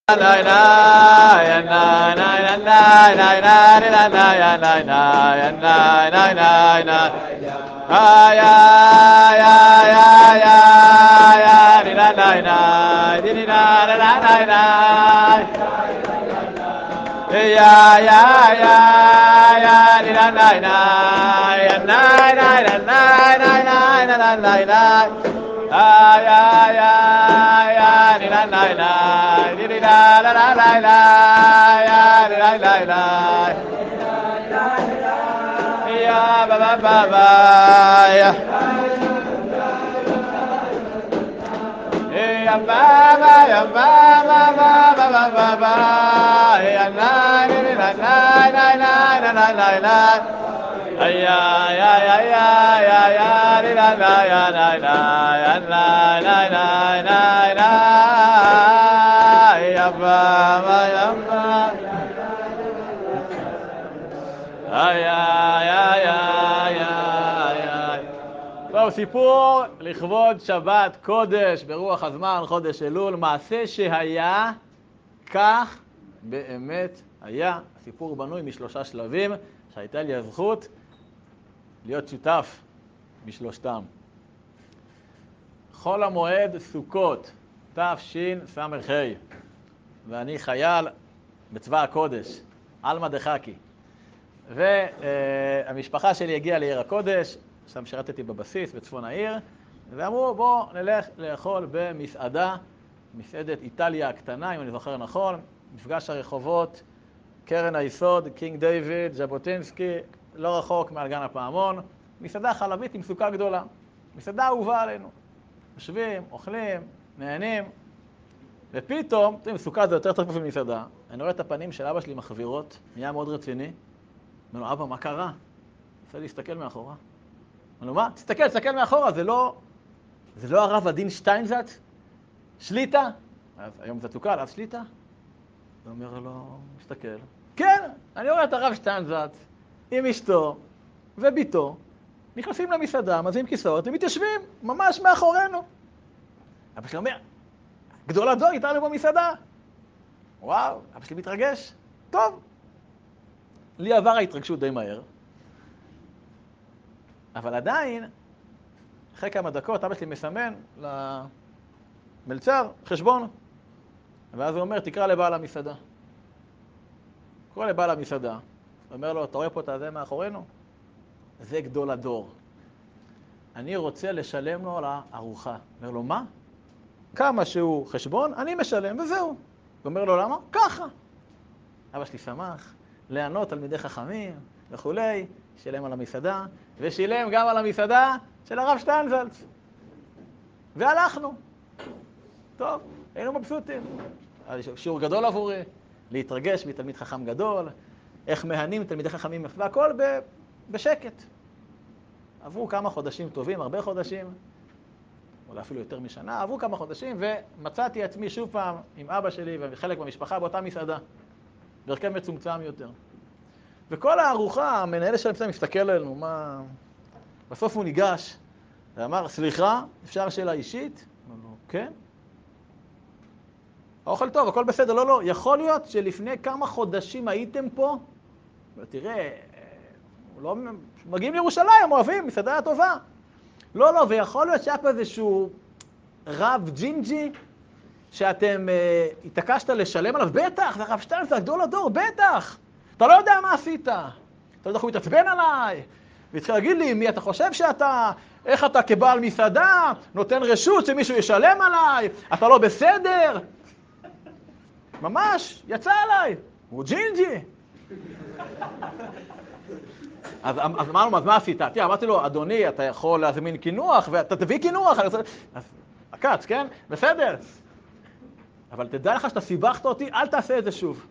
טוב, סיפור לכבוד שבת קודש ברוח הזמן, חודש אלול, מעשה שהיה, כך באמת היה. הסיפור בנוי משלושה שלבים, שהייתה לי הזכות להיות שותף משלושתם. חול המועד סוכות, תשס"ה, ואני חייל בצבא הקודש, אלמא דחקי. והמשפחה שלי הגיעה לעיר הקודש, שם שירתתי בבסיס בצפון העיר, ואמרו בוא נלך לאכול במסעדה, מסעדת איטליה הקטנה, אם אני זוכר נכון, מפגש הרחובות, קרן היסוד, קינג דיוויד, ז'בוטינסקי, לא רחוק מעל גן הפעמון, מסעדה חלבית עם סוכה גדולה, מסעדה אהובה עלינו. יושבים, אוכלים, נהנים, ופתאום, סוכה זה יותר טוב ממסעדה, אני רואה את הפנים של אבא שלי מחבירות, נהיה מאוד רציני, אומר לו, אבא, מה קרה? רוצה להסתכל מאחורה. אומר לו, מה? תסתכל מאחורה, זה לא הרב עדין שטיינזלץ? שליטה? אז היום זה סוכה, אז שליטה? הוא אומר לו, מסתכל. כן, אני רואה את הרב שטיינזלץ עם אשתו וביתו, נכנסים למסעדה, מזים כיסאות, הם מתיישבים ממש מאחורינו. אבא שלי אומר, גדול הדור איתנו במסעדה. וואו, אבא שלי מתרגש. טוב. לי עבר ההתרגשות די מהר. אבל עדיין, אחרי כמה דקות, אבא שלי מסמן למלצר חשבון. ואז הוא אומר, תקרא לבעל המסעדה. קורא לבעל המסעדה. הוא אומר לו, אתה רואה פה את הזה מאחורינו? זה גדול הדור. אני רוצה לשלם לו על הארוחה. אומר לו, מה? כמה שהוא חשבון, אני משלם, וזהו. הוא אומר לו, למה? ככה. אבא שלי שמח, לענות תלמידי חכמים וכולי, שילם על המסעדה, ושילם גם על המסעדה של הרב שטיינזלץ. והלכנו. טוב, היינו מבסוטים. שיעור גדול עבורי, להתרגש מתלמיד חכם גדול, איך מהנים תלמידי חכמים, והכל בשקט. עברו כמה חודשים טובים, הרבה חודשים, אולי אפילו יותר משנה, עברו כמה חודשים, ומצאתי עצמי שוב פעם עם אבא שלי וחלק מהמשפחה באותה מסעדה, בהרכב מצומצם יותר. וכל הארוחה, המנהל של המסעדה מסתכל עלינו, מה... בסוף הוא ניגש, ואמר, סליחה, אפשר שאלה אישית? אמר לו, כן. האוכל טוב, הכל בסדר, לא, יכול להיות שלפני כמה חודשים הייתם פה, ותראה, לא... מגיעים לירושלים, אוהבים, מסעדה טובה. לא, ויכול להיות שהיה פה איזשהו רב ג'ינג'י, שאתם התעקשת לשלם עליו, בטח, זה הרב שטיינזלץ, זה גדול הדור, בטח. אתה לא יודע מה עשית. אתה לא יודע, הוא התעצבן עליי, והתחיל להגיד לי, מי אתה חושב שאתה, איך אתה כבעל מסעדה, נותן רשות שמישהו ישלם עליי, אתה לא בסדר. ממש, יצא עליי, הוא ג'ינג'י. אז אמרנו, אז מה עשית? תראה, אמרתי לו, אדוני, אתה יכול להזמין כינוח, ואתה תביא כינוח. אז הקץ, כן? בסדר. אבל תדע לך שאתה סיבכת אותי, אל תעשה את זה שוב.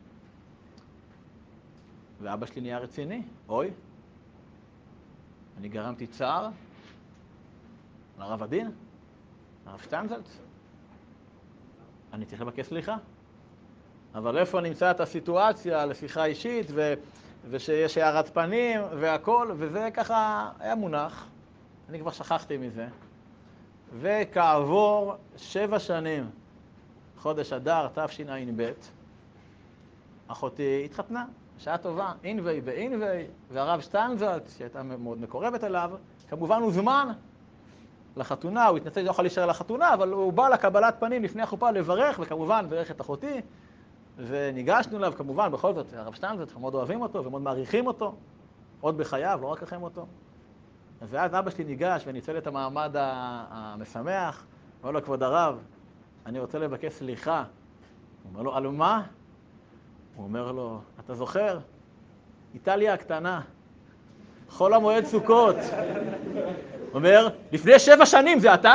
ואבא שלי נהיה רציני. אוי, אני גרמתי צער לרב עדין, לרב שטיינזלץ. אני צריך לבקש סליחה. אבל איפה נמצא את הסיטואציה לשיחה אישית, ושיש הערת פנים והכל, וזה ככה היה מונח. אני כבר שכחתי מזה. וכעבור 7 שנים, חודש אדר תשע"ב, אחותי התחתנה, שעה טובה, אינווי באינווי, והרב שטיינזלץ, שהייתה מאוד מקורבת אליו, כמובן הוזמן לחתונה, הוא התנצל, לא יכול להישאר לחתונה, אבל הוא בא לקבלת פנים לפני החופה לברך, וכמובן ברך את אחותי, וניגשנו אליו, כמובן, בכל זאת, הרב שטיינזלץ, אנחנו מאוד אוהבים אותו ומאוד מעריכים אותו, עוד בחייו, לא רק לכם אותו. ואז אבא שלי ניגש וניצל את המעמד המשמח, אומר לו, כבוד הרב, אני רוצה לבקש סליחה. הוא אומר לו, על מה? הוא אומר לו, אתה זוכר? איטליה הקטנה, חול המועד סוכות. הוא אומר, לפני 7 שנים זה אתה?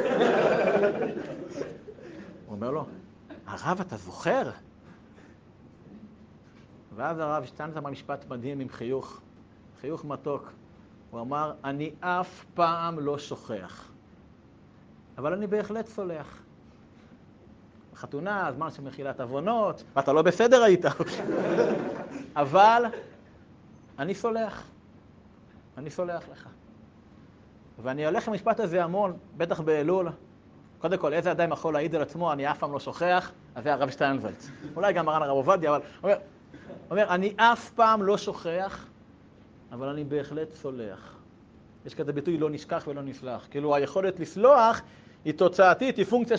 הוא אומר לו, הרב, אתה זוכר? ואז הרב שטיינזלץ אמר משפט מדהים עם חיוך, חיוך מתוק. הוא אמר, אני אף פעם לא שוכח, אבל אני בהחלט סולח. חתונה, זמן של מחילת עוונות, ואתה לא בסדר היית. אבל אני סולח. אני סולח לך. ואני הולך למשפט הזה המון, בטח באלול. קודם כל, איזה אדם יכול להעיד על עצמו, אני אף פעם לא שוכח, אז זה הרב שטיינזלץ. אולי גם מרן הרב עובדיה, אבל אומר, אני אף פעם לא שוכח, אבל אני בהחלט סולח. יש כזה ביטוי לא נשכח ולא נסלח. כאילו היכולת לסלוח היא תוצאתית, היא פונקציה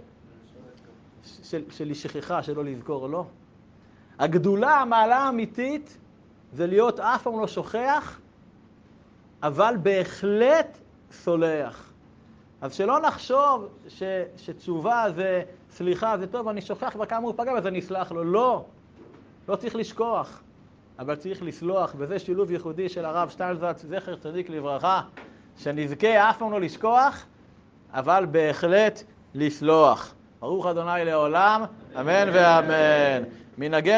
של שכחה, שלא לזכור, לא. הגדולה, המעלה האמיתית, זה להיות אף פעם לא שוכח, אבל בהחלט סולח. אז שלא נחשוב שתשובה זה, סליחה זה טוב, אני שוכח וכמה הוא פגע, אז אני אסלח לו. לא, לא צריך לשכוח, אבל צריך לסלוח, וזה שילוב ייחודי של הרב שטיינזלץ, זכר צדיק לברכה, שנזכה אף פעם לא לשכוח, אבל בהחלט לסלוח. ברוך ה' לעולם, אמן ואמן. מנהגנו